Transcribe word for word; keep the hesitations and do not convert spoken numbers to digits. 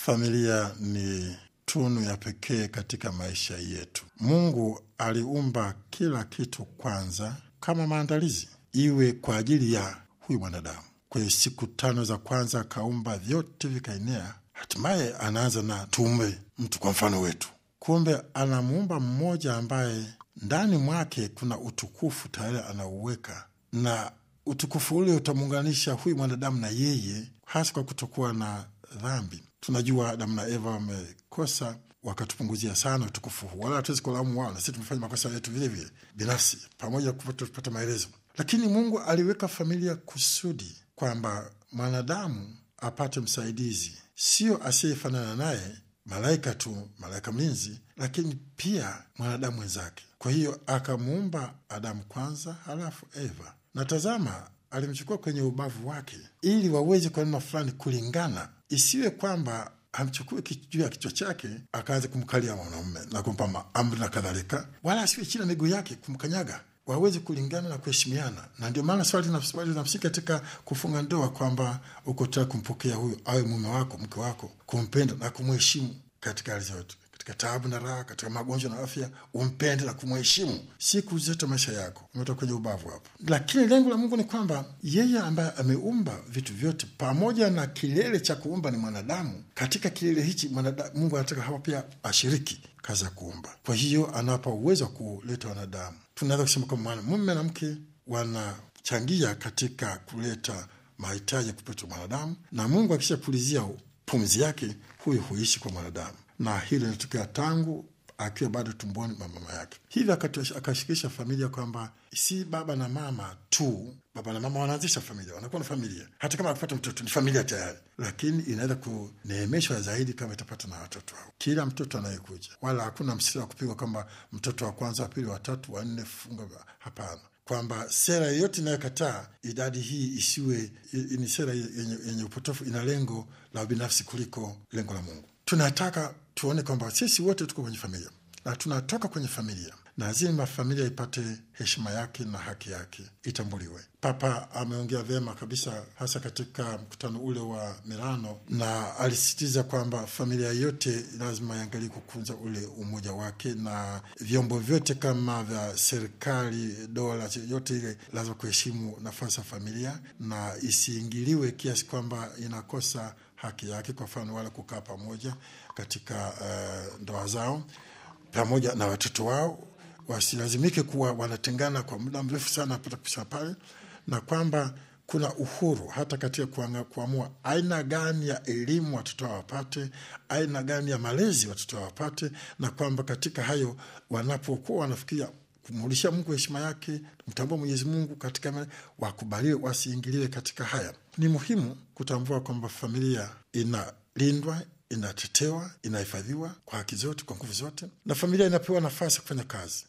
Familia ni tunu ya pekee katika maisha yetu. Mungu aliumba kila kitu kwanza kama maandalizi, iwe kwa ajili ya huyu mwanadamu. Kwa siku tano za kwanza akaumba vyote vikaenea. Hatimaye anaanza na tuumbe mtu kwa mfano wetu. Kumbe anamuumba mmoja ambaye ndani mwake kuna utukufu tayari anauweka, na utukufu ule utamuunganisha huyu mwanadamu na yeye, hasa kwa kutokuwa na dhambi. Tunajua Adamu na Eva wamekosa, wakatupunguzia sana utukufu huu. Wala hatuwezi kulaumu wao, na sisi tumefanya makosa yetu vile vile binafsi, pamoja kupata maelezo. Lakini Mungu aliweka familia kusudi kwamba mwanadamu apate msaidizi, sio asiyefanana naye, malaika tu, malaika mlinzi, lakini pia mwanadamu wenzake. Kwa hiyo akamuumba Adamu kwanza, halafu Eva. Na tazama, alimchukua kwenye ubavu wake ili waweze kwa namna fulani kulingana. Isiwe kwamba amchukue juu ya kichwa chake akaanza kumkalia mwanamume na kumpa amri na kadhalika, wala asiwe chini ya miguu yake kumkanyaga. Waweze kulingana na kuheshimiana. Na ndio maana swali linafsika katika kufunga ndoa kwamba uko tayari kumpokea huyo awe mume wako, mke wako, kumpenda na kumheshimu katika hali zote, katika taabu na raha, katika magonjwa na afya, umpende na kumheshimu siku zote maisha yako. Umetoka kwenye ubavu hapo. Lakini lengo la Mungu ni kwamba yeye ambaye ameumba vitu vyote, pamoja na kilele cha kuumba ni mwanadamu, katika kilele hichi mwanadamu Mungu anataka hapo pia ashiriki kazi ya kuumba. Kwa hiyo anapa uwezo wa kuleta wanadamu. Tunaweza kusema kama mume na mke wanachangia katika kuleta mahitaji ya kupata mwanadamu, na Mungu akishapulizia pumzi yake, huyo huishi kwa mwanadamu. Na hilo linatokea tangu akiwa bado tumboni mwa mama yake. Hivi akashikisha familia kwamba si baba na mama tu. Baba na mama wanaanzisha familia, wanakuwa na familia. Hata kama akipata mtoto ni familia tayari, lakini inaweza kuneemeshwa zaidi kama itapata na watoto hao. Kila mtoto anayekuja, wala hakuna msiri wa kupigwa kwamba mtoto wa kwanza, wa pili, wa tatu, wa nne funga. Hapana, kwamba sera yoyote inayokataa idadi hii isiwe ni sera yenye, yenye upotofu, ina lengo la binafsi kuliko lengo la Mungu. Tunataka tuone kwamba sisi wote tuko kwenye familia na tunatoka kwenye familia, na lazima familia ipate heshima yake na haki yake itambuliwe. Papa ameongea vyema kabisa, hasa katika mkutano ule wa Milano, na alisisitiza kwamba familia yote lazima iangalie kukunza ule umoja wake, na vyombo vyote kama vya serikali, dola, yote ile lazima kuheshimu nafasi ya familia na isiingiliwe kiasi kwamba inakosa haki yake, kwa mfano wala kukaa pamoja katika uh, ndoa zao pamoja na watoto wao, wasilazimike kuwa wanatengana kwa muda mrefu sana hata kupisha pale, na kwamba kuna uhuru hata katika kuamua aina gani ya elimu watoto wao wapate, aina gani ya malezi watoto wao wapate, na kwamba katika hayo wanapokuwa wanafikiria kumrudishia Mungu heshima yake, mtambua Mwenyezi Mungu katika wakubaliwe, wasiingiliwe katika haya. Ni muhimu kutambua kwamba familia inalindwa, inatetewa, inahifadhiwa kwa haki zote, kwa nguvu zote, na familia inapewa nafasi kufanya kazi.